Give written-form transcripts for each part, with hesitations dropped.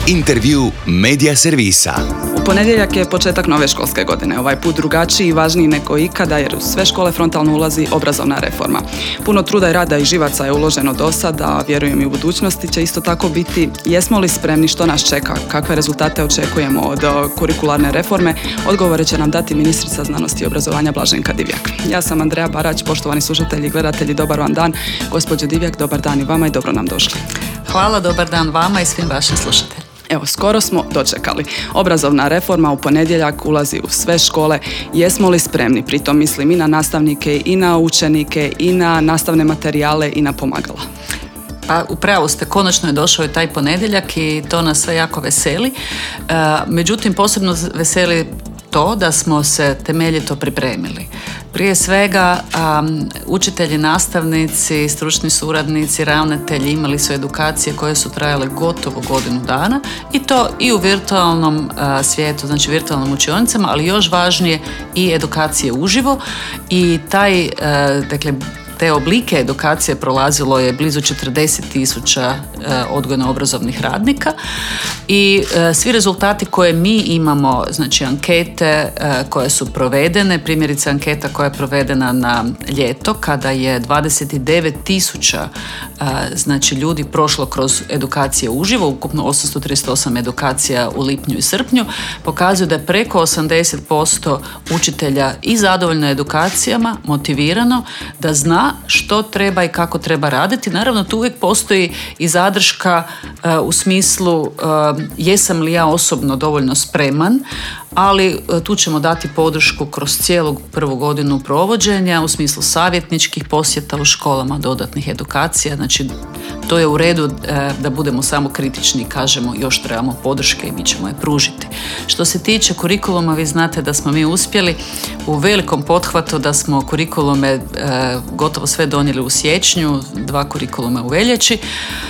Intervju Medija servisa. U ponedjeljak je početak nove školske godine. Ovaj put drugačiji i važniji nego ikada jer u sve škole frontalno ulazi obrazovna reforma. Puno truda i rada i živaca je uloženo do sada, a vjerujem i u budućnosti će isto tako biti. Jesmo li spremni, što nas čeka, kakve rezultate očekujemo od kurikularne reforme? Odgovore će nam dati ministrica znanosti i obrazovanja Blaženka Divjak. Ja sam Andreja Barać, poštovani slušatelji i gledatelji, dobar vam dan. Gospođo Divjak, dobar dan i vama i dobro nam došli. Hvala, dobar dan vama i svim vašim slušateljima. Evo, skoro smo dočekali. Obrazovna reforma u ponedjeljak ulazi u sve škole. Jesmo li spremni? Pritom mislim i na nastavnike, i na učenike, i na nastavne materijale, i na pomagala. Pa upravo ste, konačno je došao i taj ponedjeljak i to nas sve jako veseli. Međutim, posebno veseli to da smo se temeljito pripremili. Prije svega, učitelji, nastavnici, stručni suradnici, ravnatelji imali su edukacije koje su trajale gotovo godinu dana i to i u virtualnom svijetu, znači virtualnim učionicama, ali još važnije i edukacije uživo i te oblike edukacije prolazilo je blizu 40.000 odgojno-obrazovnih radnika i svi rezultati koje mi imamo, znači ankete koje su provedene, primjerice anketa koja je provedena na ljeto kada je 29.000 znači ljudi prošlo kroz edukacije uživo, ukupno 838 edukacija u lipnju i srpnju, pokazuju da je preko 80% učitelja i zadovoljno edukacijama, motivirano, da zna što treba i kako treba raditi. Naravno, tu uvijek postoji i zadrška u smislu jesam li ja osobno dovoljno spreman, ali tu ćemo dati podršku kroz cijelu prvu godinu provođenja u smislu savjetničkih posjeta u školama, dodatnih edukacija. Znači, to je u redu da budemo samo kritični i kažemo još trebamo podrške i mi ćemo je pružiti. Što se tiče kurikuluma, vi znate da smo mi uspjeli u velikom pothvatu, da smo kurikulume gotovo sve donijeli u siječnju, 2 kurikuluma u veljači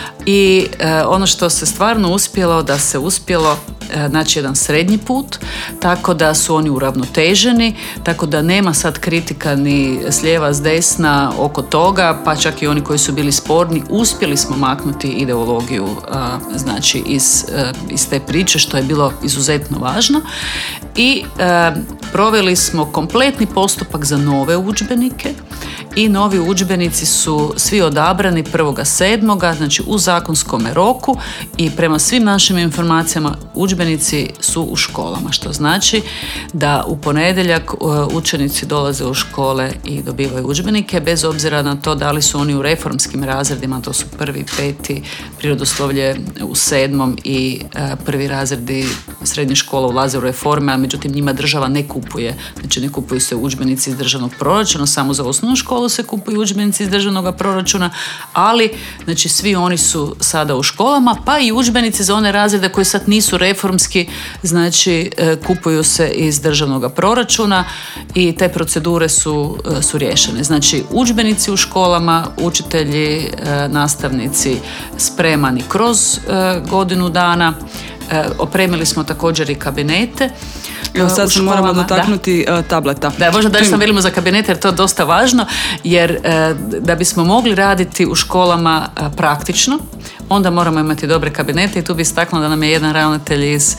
i ono što se stvarno uspjelo, da se uspjelo naći jedan srednji put, tako da su oni uravnoteženi, tako da nema sad kritika ni s lijeva, s desna oko toga, pa čak i oni koji su bili sporni, uspjeli smo maknuti ideologiju znači iz te priče, što je bilo izuzetno važno i proveli smo kompletni postupak za nove udžbenike i novi udžbenici su svi odabrani 1.7. znači u zakonskom roku i prema svim našim informacijama udžbenici su u školama, što znači da u ponedjeljak učenici dolaze u škole i dobivaju udžbenike bez obzira na to da li su oni u reformskim razredima, to su 1., 5. prirodoslovlje u 7. i prvi razredi srednje škole ulaze u reforme, a međutim njima država ne kupuje, znači ne kupuju se udžbenici iz državnog proračuna, samo za osnovnu školu se kupuju udžbenici iz državnog proračuna, ali znači svi oni su sada u školama, pa i udžbenici za one razrede koji sad nisu reformski, znači kupuju se iz državnog proračuna i te procedure su riješene. Znači udžbenici u školama, učitelji, nastavnici spremani kroz godinu dana. Opremili smo također i kabinete. Evo sad se moramo dotaknuti tableta. Da, možda da sam velimo za kabinete jer to je dosta važno, jer da bismo mogli raditi u školama praktično, onda moramo imati dobre kabinete i tu bi istaknula da nam je jedan ravnatelj iz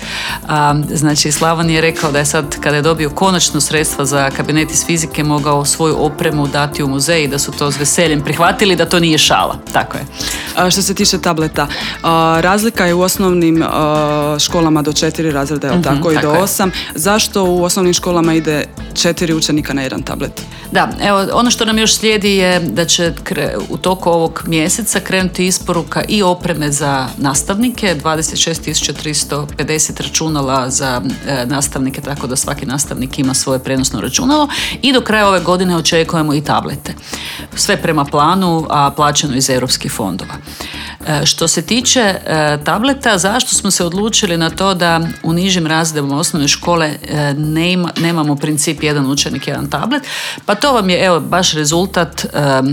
Slavonije rekao da je sad, kada je dobio konačno sredstva za kabinet iz fizike, mogao svoju opremu dati u muzej i da su to s veseljem prihvatili, da to nije šala. Tako je. Što se tiče tableta, razlika je u osnovnim školama do 4 razreda, tako i do 8. Zašto u osnovnim školama ide 4 učenika na jedan tablet? Da, evo, ono što nam još slijedi je da će u toku ovog mjeseca krenuti isporuka i opreme za nastavnike, 26.350 računala za nastavnike, tako da svaki nastavnik ima svoje prenosno računalo i do kraja ove godine očekujemo i tablete. Sve prema planu, a plaćeno iz europskih fondova. Što se tiče tableta, zašto smo se odlučili na to da u nižim razredima osnovne škole nemamo princip jedan učenik, jedan tablet? Pa to vam je baš rezultat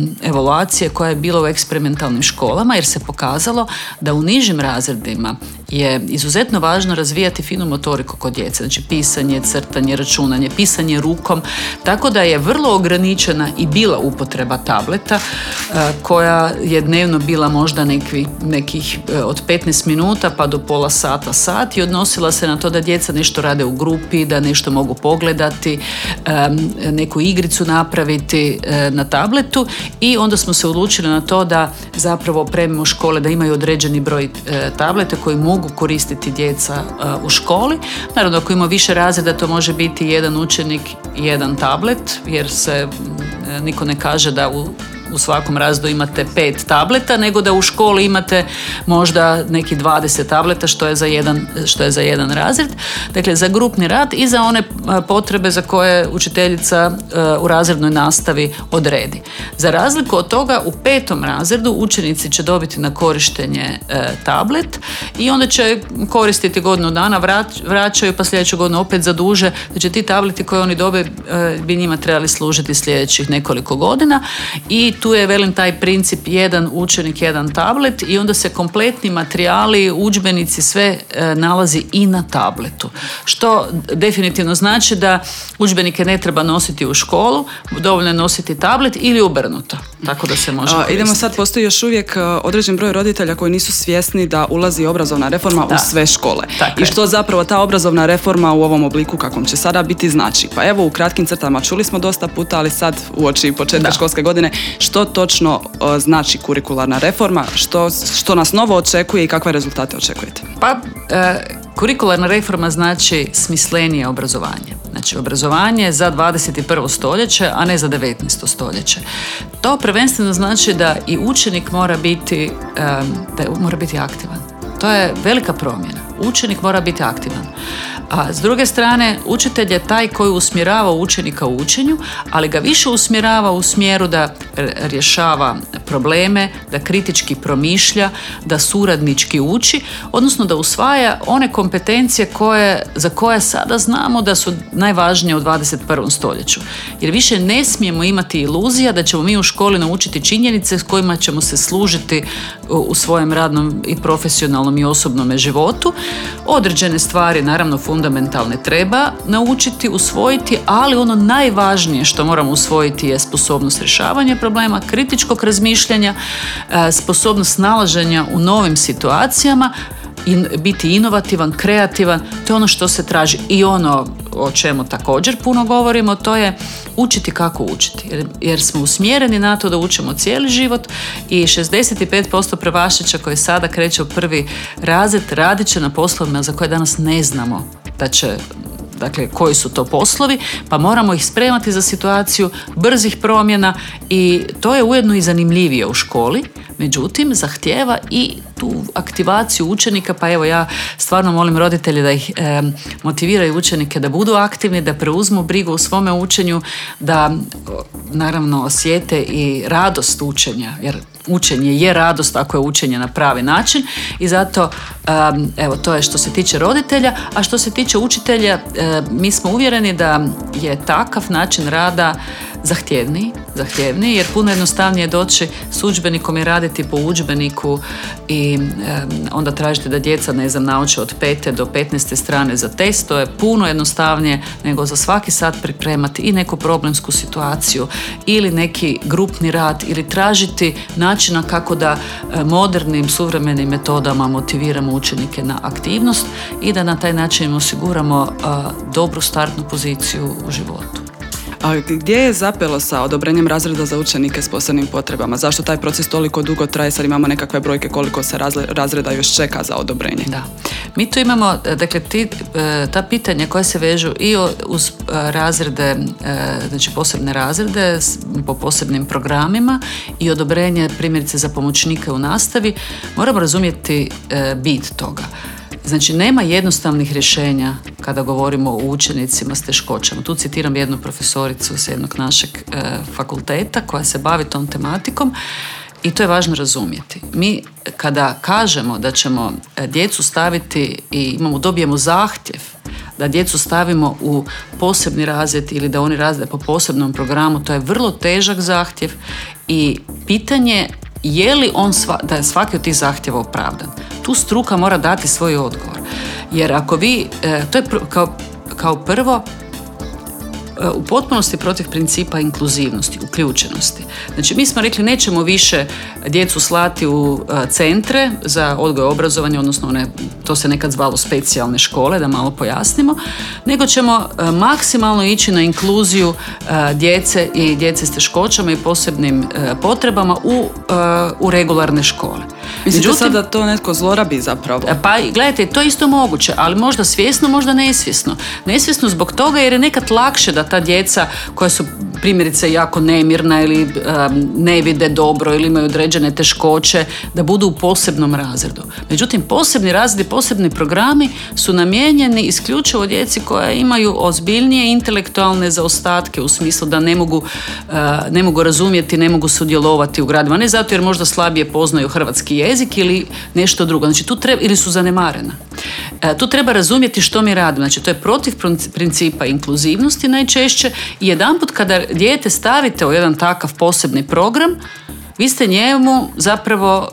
evaluacije koja je bila u eksperimentalnim školama, jer se pokazalo da u nižim razredima je izuzetno važno razvijati finu motoriku kod djece, znači pisanje, crtanje, računanje, pisanje rukom, tako da je vrlo ograničena i bila upotreba tableta koja je dnevno bila možda nekih od 15 minuta pa do pola sat i odnosila se na to da djeca nešto rade u grupi, da nešto mogu pogledati, neku igricu napraviti na tabletu i onda smo se odlučili na to da zapravo opremimo škole da imaju određeni broj tableta koji mogu koristiti djeca u školi. Naravno, ako ima više razreda, to može biti jedan učenik, jedan tablet, jer se niko ne kaže da u svakom razredu imate 5 tableta, nego da u školi imate možda neki 20 tableta, što je za jedan razred. Dakle, za grupni rad i za one potrebe za koje učiteljica u razrednoj nastavi odredi. Za razliku od toga, u 5. razredu učenici će dobiti na korištenje tablet i onda će koristiti godinu dana, vraćaju pa sljedeću godinu opet zaduže. Znači, ti tableti koje oni dobe bi njima trebali služiti sljedećih nekoliko godina i tu je, velim, taj princip jedan učenik, jedan tablet i onda se kompletni materijali, udžbenici, sve nalazi i na tabletu. Što definitivno znači da udžbenike ne treba nositi u školu, dovoljno je nositi tablet ili obrnuto, tako da se može koristiti. Idemo sad, postoji još uvijek određen broj roditelja koji nisu svjesni da ulazi obrazovna reforma u sve škole. I što zapravo ta obrazovna reforma u ovom obliku kakvom će sada biti znači. Pa evo, u kratkim crtama čuli smo dosta puta, ali sad uoči početka školske godine, što točno znači kurikularna reforma, što nas novo očekuje i kakve rezultate očekujete? Pa, kurikularna reforma znači smislenije obrazovanje. Znači, obrazovanje za 21. stoljeće, a ne za 19. stoljeće. To prvenstveno znači da i učenik mora biti aktivan. To je velika promjena. Učenik mora biti aktivan. A s druge strane, učitelj je taj koji usmjerava učenika u učenju, ali ga više usmjerava u smjeru da rješava probleme, da kritički promišlja, da suradnički uči, odnosno da usvaja one kompetencije za koje sada znamo da su najvažnije u 21. stoljeću. Jer više ne smijemo imati iluzija da ćemo mi u školi naučiti činjenice s kojima ćemo se služiti u svojem radnom i profesionalnom i osobnom životu. Određene stvari, naravno fundamentalne, treba naučiti, usvojiti, ali ono najvažnije što moramo usvojiti je sposobnost rješavanja problema, kritičkog razmišljanja, sposobnost nalaženja u novim situacijama, biti inovativan, kreativan, to je ono što se traži. I ono o čemu također puno govorimo, to je učiti kako učiti. Jer smo usmjereni na to da učimo cijeli život i 65% prvašića koji sada kreće u 1. razred radit će na poslovima za koje danas ne znamo dakle, koji su to poslovi, pa moramo ih spremati za situaciju brzih promjena i to je ujedno i zanimljivije u školi, međutim, zahtijeva i tu aktivaciju učenika, pa evo ja stvarno molim roditelje da ih motiviraju učenike da budu aktivni, da preuzmu brigu u svome učenju, da naravno osjete i radost učenja, jer učenje je radost ako je učenje na pravi način i zato evo, to je što se tiče roditelja, a što se tiče učitelja, mi smo uvjereni da je takav način rada zahtjevniji, jer puno jednostavnije doći s udžbenikom i raditi po udžbeniku i onda tražiti da djeca, nauče od 5. do 15. strane za test. To je puno jednostavnije nego za svaki sat pripremati i neku problemsku situaciju ili neki grupni rad ili tražiti načina kako da modernim, suvremenim metodama motiviramo učenike na aktivnost i da na taj način osiguramo dobru startnu poziciju u životu. A gdje je zapelo sa odobrenjem razreda za učenike s posebnim potrebama? Zašto taj proces toliko dugo traje? Sad imamo nekakve brojke koliko se razreda još čeka za odobrenje. Da. Mi tu imamo, dakle, ta pitanja koja se vežu i uz razrede, znači posebne razrede po posebnim programima i odobrenje primjerice za pomoćnike u nastavi, moramo razumjeti bit toga. Znači, nema jednostavnih rješenja kada govorimo o učenicima s teškoćama. Tu citiram jednu profesoricu s jednog našeg fakulteta koja se bavi tom tematikom i to je važno razumjeti. Mi kada kažemo da ćemo djecu staviti i dobijemo zahtjev da djecu stavimo u posebni razred ili da oni razrede po posebnom programu, to je vrlo težak zahtjev i pitanje je li da je svaki od tih zahtjeva opravdan. tu struka mora dati svoj odgovor. Jer ako vi, to je kao prvo, u potpunosti protiv principa inkluzivnosti, uključenosti. Znači, mi smo rekli nećemo više djecu slati u centre za odgoj i obrazovanje, odnosno to se nekad zvalo specijalne škole, da malo pojasnimo, nego ćemo maksimalno ići na inkluziju djece i djece s teškoćama i posebnim potrebama u regularne škole. Mislite sad da to netko zlorabi zapravo? Pa gledajte, to je isto moguće, ali možda svjesno, možda nesvjesno. Nesvjesno zbog toga jer je nekad lakše da ta djeca koja su primjerice jako nemirna ili ne vide dobro ili imaju određene teškoće, da budu u posebnom razredu. Međutim, posebni razredi, posebni programi su namijenjeni isključivo djeci koja imaju ozbiljnije intelektualne zaostatke u smislu da ne mogu razumjeti, ne mogu sudjelovati u gradima. Ne zato jer možda slabije poznaju hrvatski jezik ili nešto drugo. Znači, ili su zanemarena. Tu treba razumjeti što mi radimo. Znači, to je protiv principa inkluzivnosti najčešće i jedanput kada dijete stavite u jedan takav posebni program, vi ste njemu zapravo,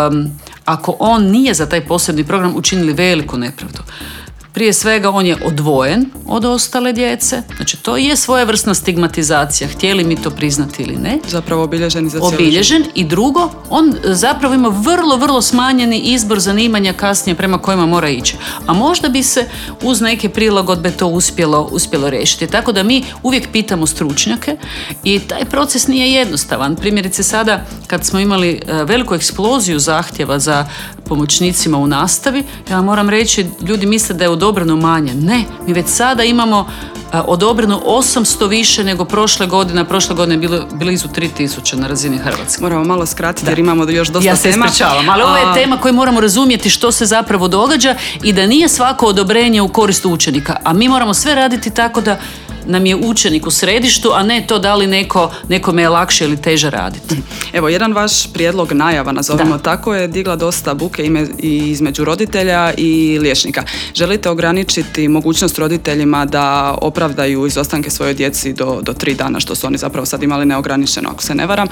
ako on nije za taj posebni program, učinili veliku nepravdu. Prije svega, on je odvojen od ostale djece, znači to je svojevrsna stigmatizacija, htjeli mi to priznati ili ne. Zapravo obilježen za cijeli obilježen život. I drugo, on zapravo ima vrlo, vrlo smanjeni izbor zanimanja kasnije prema kojima mora ići. A možda bi se uz neke prilagodbe to uspjelo riješiti. Tako da mi uvijek pitamo stručnjake i taj proces nije jednostavan. Primjerice sada, kad smo imali veliku eksploziju zahtjeva za pomoćnicima u nastavi, ja moram reći, ljudi misle da je odobreno manje. Ne, mi već sada imamo odobreno 800 više nego prošle godine. Prošle godine je bilo blizu 3000 na razini Hrvatske. Moramo malo skratiti jer imamo još dosta tema. Ja se ispričavam, ali ovo je tema koju moramo razumjeti što se zapravo događa i da nije svako odobrenje u korist učenika. A mi moramo sve raditi tako da nam je učenik u središtu, a ne to da li nekome je lakše ili teže raditi. Evo, jedan vaš prijedlog najava, nazovimo tako, je digla dosta buke između roditelja i liječnika. Želite ograničiti mogućnost roditeljima da opravdaju izostanke svojoj djeci do 3 dana, što su oni zapravo sad imali neograničeno, ako se ne varam.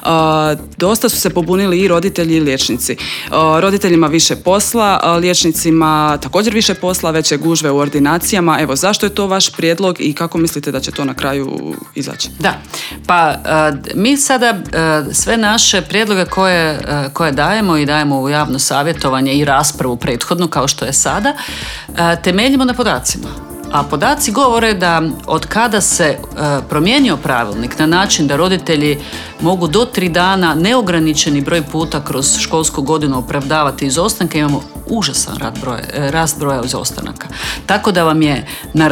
Dosta su se pobunili i roditelji i liječnici. Roditeljima više posla, liječnicima također više posla, veće gužve u ordinacijama. Evo, zašto je to vaš prijedlog i kako mislite da će to na kraju izaći? Da, pa mi sada sve naše prijedloge koje dajemo u javno savjetovanje i raspravu prethodnu, kao što je sada, temeljimo na podacima. A podaci govore da od kada se promijenio pravilnik na način da roditelji mogu do 3 dana neograničeni broj puta kroz školsku godinu opravdavati izostanke, imamo užasan rast broja izostanaka. Tako da vam je na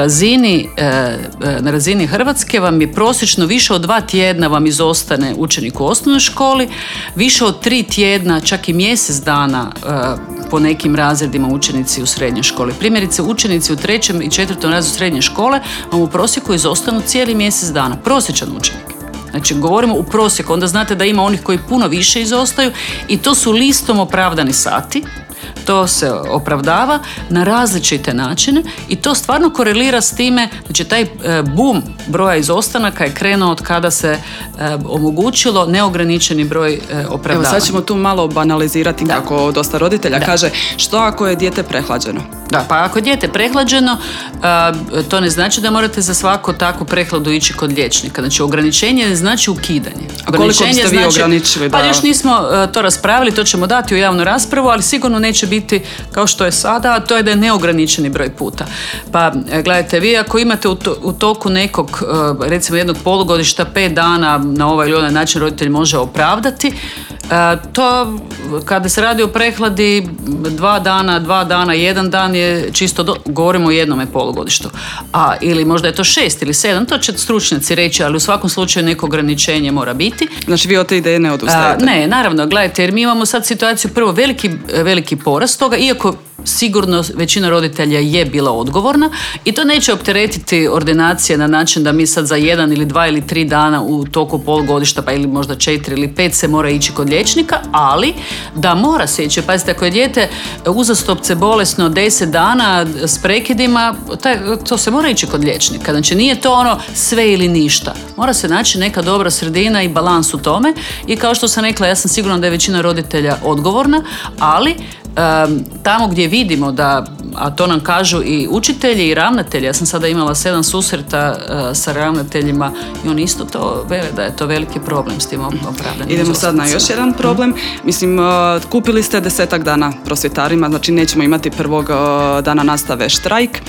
razini Hrvatske vam je prosječno više od 2 tjedna vam izostane učenik u osnovnoj školi, više od 3 tjedna, čak i mjesec dana po nekim razredima učenici u srednjoj školi. Primjerice, učenici u 3. i 4. razredu srednje škole vam u prosjeku izostanu cijeli mjesec dana. Prosječan učenik. Znači, govorimo u prosjeku, onda znate da ima onih koji puno više izostaju i to su listom opravdani sati. To se opravdava na različite načine i to stvarno korelira s time, znači taj boom broja izostanaka je krenuo od kada se omogućilo neograničeni broj opravdavanja. Evo, sad ćemo tu malo banalizirati kako dosta roditelja kaže, što ako je dijete prehlađeno? Da, pa ako je dijete prehlađeno, to ne znači da morate za svaku takvu prehladu ići kod liječnika. Znači, ograničenje ne znači ukidanje. A koliko biste vi ograničili? Pa još nismo to raspravili, to ćemo dati u javnu raspravu, ali sigurno neće biti kao što je sada, a to je da je neograničeni broj puta. Pa gledajte, vi ako imate u toku nekog, recimo jednog polugodišta, 5 dana na ovaj ili onaj način roditelj može opravdati, to kada se radi o prehladi 2 dana, 1 dan je čisto, govorimo o jednome polugodištu. Ili možda je to 6 ili 7, to će stručnjaci reći, ali u svakom slučaju neko ograničenje mora biti. Znači vi od te ideje ne odustajete? Ne, naravno, gledajte, jer mi imamo sad situaciju, prvo veliki porast toga, iako sigurno većina roditelja je bila odgovorna i to neće opteretiti ordinacije na način da mi sad za 1 ili 2 ili 3 dana u toku polugodišta, pa ili možda 4 ili 5 se mora ići kod liječnika, ali da mora se ići. Pazite, ako je dijete uzastopce bolesno 10 dana s prekidima, to se mora ići kod liječnika. Znači nije to ono sve ili ništa. Mora se naći neka dobra sredina i balans u tome i kao što sam rekla, ja sam sigurna da je većina roditelja odgovorna, ali tamo gdje vidimo da, a to nam kažu i učitelji i ravnatelji, ja sam sada imala 7 susreta sa ravnateljima i oni isto to vele da je to veliki problem s tim opravdanim. Idemo sad na još jedan problem. Mislim, kupili ste 10 dana prosvjetarima, znači nećemo imati prvog dana nastave štrajk.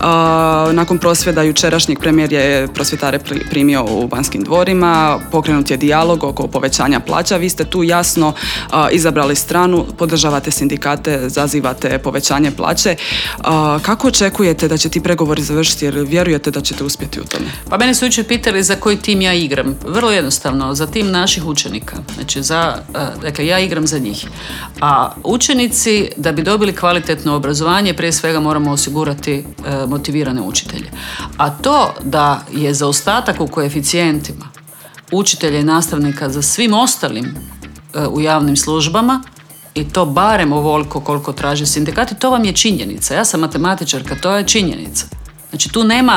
Nakon prosvjeda jučerašnjeg premijer je prosvjetare primio u Banskim dvorima, pokrenut je dijalog oko povećanja plaća. Vi ste tu jasno izabrali stranu, podržavate sindikate, zazivate povećanje plaće. Kako očekujete da će ti pregovori završiti, jer vjerujete da ćete uspjeti u tome? Pa mene su jučer pitali za koji tim ja igram. Vrlo jednostavno, za tim naših učenika. Znači, dakle, ja igram za njih. A učenici, da bi dobili kvalitetno obrazovanje, prije svega moramo osigurati motivirane učitelje. A to da je zaostatak u koeficijentima učitelja i nastavnika za svim ostalim u javnim službama, i to barem ovoliko koliko traže sindikati, to vam je činjenica. Ja sam matematičarka, to je činjenica. Znači tu nema,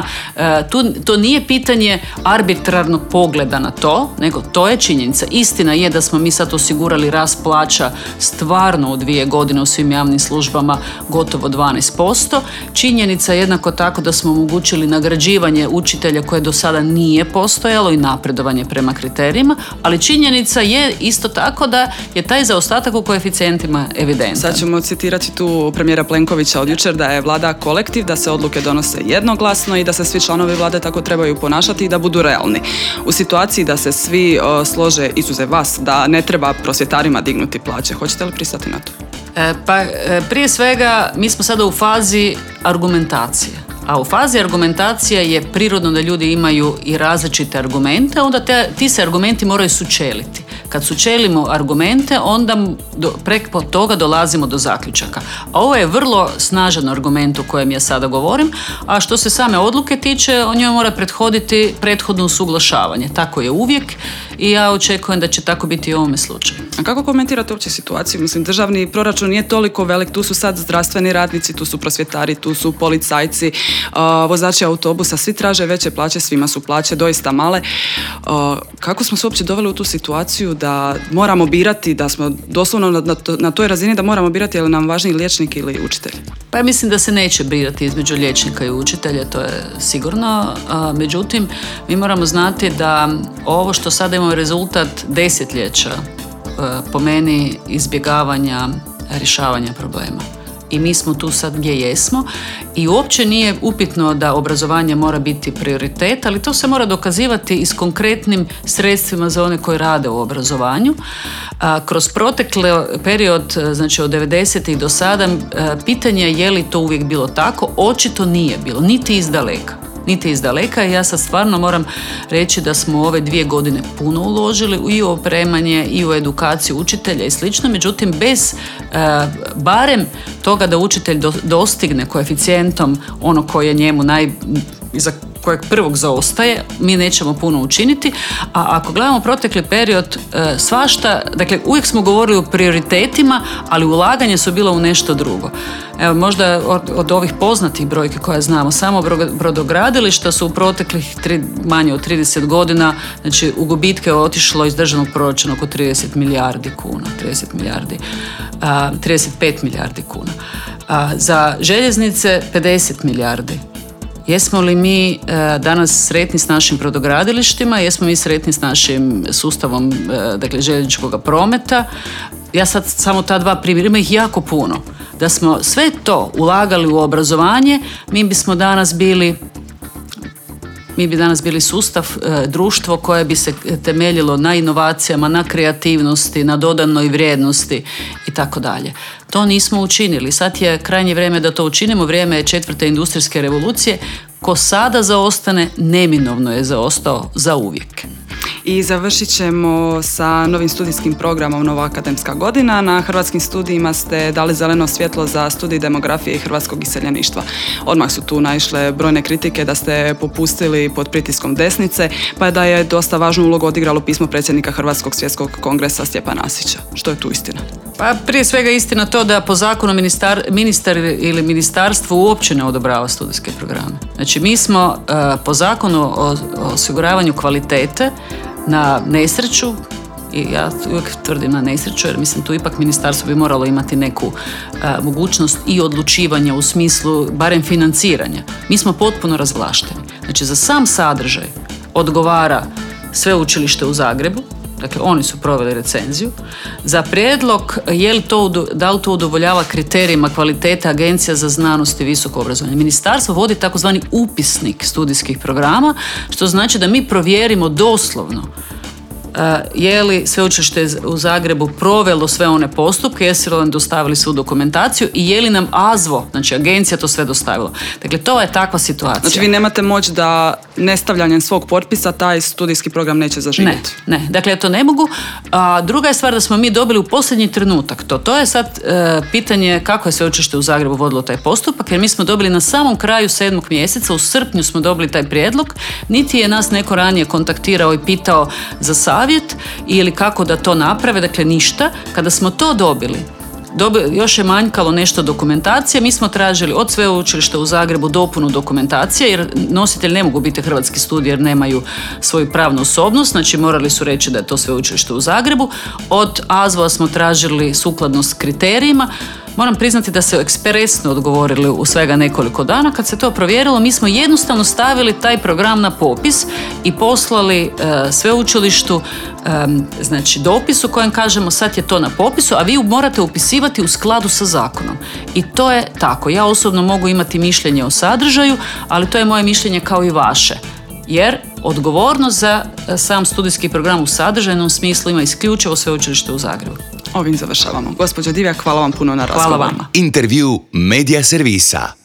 to nije pitanje arbitrarnog pogleda na to, nego to je činjenica. Istina je da smo mi sad osigurali rast plaća stvarno u 2 godine u svim javnim službama gotovo 12%. Činjenica je jednako tako da smo omogućili nagrađivanje učitelja koje do sada nije postojalo i napredovanje prema kriterijima, ali činjenica je isto tako da je taj zaostatak u koeficijentima evidentan. Sad ćemo citirati tu premijera Plenkovića od jučer da je vlada kolektiv, da se odluke donose jednoglasno i da se svi članovi vlade tako trebaju ponašati i da budu realni. U situaciji da se svi slože, izuzev vas, da ne treba prosvjetarima dignuti plaće, hoćete li pristati na to? Prije svega, mi smo sada u fazi argumentacije. A u fazi argumentacije je prirodno da ljudi imaju i različite argumente, onda ti se argumenti moraju sučeliti. Kad sučelimo argumente, onda preko toga dolazimo do zaključaka. A ovo je vrlo snažan argument o kojem ja sada govorim, a što se same odluke tiče, o njoj mora prethoditi prethodno usuglašavanje. Tako je uvijek i ja očekujem da će tako biti i u ovome slučaju. A kako komentirate uopće situaciju? Mislim, državni proračun nije toliko velik, tu su sad zdravstveni radnici, tu su prosvjetari, tu su policajci, vozači autobusa, svi traže veće plaće, svima su plaće doista male. Kako smo se uopće doveli u tu situaciju da moramo birati, da smo doslovno na toj razini da moramo birati je li nam važniji liječnik ili učitelj? Pa ja mislim da se neće birati između liječnika i učitelja, to je sigurno. Međutim, mi moramo znati da ovo što sada imamo rezultat desetljeća, po meni, izbjegavanja rješavanja problema. I mi smo tu sad gdje jesmo i uopće nije upitno da obrazovanje mora biti prioritet, ali to se mora dokazivati i s konkretnim sredstvima za one koji rade u obrazovanju. Kroz protekli period, znači od 90-ih do sada, pitanje je li to uvijek bilo tako, očito nije bilo, niti izdaleka i ja sad stvarno moram reći da smo u ove 2 godine puno uložili i u opremanje i u edukaciju učitelja i slično, međutim bez barem toga da učitelj dostigne koeficijentom ono koje je njemu iza kojeg prvog zaostaje, mi nećemo puno učiniti, a ako gledamo protekli period, svašta, dakle uvijek smo govorili o prioritetima, ali ulaganje su bila u nešto drugo. Evo, možda od ovih poznatih brojki koje znamo, samo brodogradilišta su u proteklih manje od 30 godina, znači u gubitke je otišlo iz državnog proračuna oko 35 milijardi kuna. Za željeznice 50 milijardi. Jesmo li mi danas sretni s našim brodogradilištima, jesmo mi sretni s našim sustavom dakle, željezničkog prometa? Ja sad samo ta 2 primjera, ima ih jako puno. Da smo sve to ulagali u obrazovanje, mi bi danas bili sustav, društvo koje bi se temeljilo na inovacijama, na kreativnosti, na dodanoj vrijednosti i tako dalje. To nismo učinili. Sad je krajnje vrijeme da to učinimo. Vrijeme je 4. industrijske revolucije. Ko sada zaostane, neminovno je zaostao za uvijek. I završit ćemo sa novim studijskim programom Nova akademska godina. Na Hrvatskim studijima ste dali zeleno svjetlo za studij demografije i hrvatskog iseljeništva. Odmah su tu naišle brojne kritike da ste popustili pod pritiskom desnice, pa da je dosta važnu ulogu odigralo pismo predsjednika Hrvatskog svjetskog kongresa Stjepana Asića. Što je tu istina? Pa prije svega istina to da po zakonu ministar ili ministarstvo uopće ne odobrava studijske programe. Znači mi smo po zakonu o osiguravanju kvalitete na nesreću i ja uvijek tvrdim na nesreću, jer mislim tu ipak ministarstvo bi moralo imati neku mogućnost i odlučivanja u smislu barem financiranja. Mi smo potpuno razvlašteni. Znači za sam sadržaj odgovara Sveučilište u Zagrebu, dakle oni su proveli recenziju. Za prijedlog da li to udovoljava kriterijima kvalitete Agencija za znanost i visoko obrazovanje. Ministarstvo vodi takozvani upisnik studijskih programa, što znači da mi provjerimo doslovno je li Sveučilište u Zagrebu provelo sve one postupke, jesu li nam dostavili svu dokumentaciju i je li nam AZVO, znači agencija, to sve dostavila. Dakle, to je takva situacija. Znači, vi nemate moć da nestavljanjem svog potpisa taj studijski program neće zaživjeti? Ne. Dakle, ja to ne mogu. A druga je stvar da smo mi dobili u posljednji trenutak to. To je sad pitanje kako je Sveučilište u Zagrebu vodilo taj postupak, jer mi smo dobili na samom kraju 7. mjeseca, u srpnju smo dobili taj prijedlog, niti je nas neko ranije kontaktirao i pitao za savjet ili kako da to naprave, dakle ništa. Kada smo to dobili, još je manjkalo nešto dokumentacije, mi smo tražili od Sveučilišta u Zagrebu dopunu dokumentacije, jer nositelj ne mogu biti hrvatski studij jer nemaju svoju pravnu osobnost, znači morali su reći da je to Sveučilište u Zagrebu. Od AZVO-a smo tražili sukladnost kriterijima. Moram priznati da se ekspresno odgovorili u svega nekoliko dana. Kad se to provjerilo, mi smo jednostavno stavili taj program na popis i poslali sveučilištu znači dopis u kojem kažemo sad je to na popisu, a vi morate upisivati u skladu sa zakonom. I to je tako. Ja osobno mogu imati mišljenje o sadržaju, ali to je moje mišljenje kao i vaše. Jer odgovornost za sam studijski program u sadržajnom smislu ima isključivo Sveučilište u Zagrebu. Ovim završavamo. Gospođo Divjak, hvala vam puno na razgovoru. Hvala vama. Intervju Media servisa.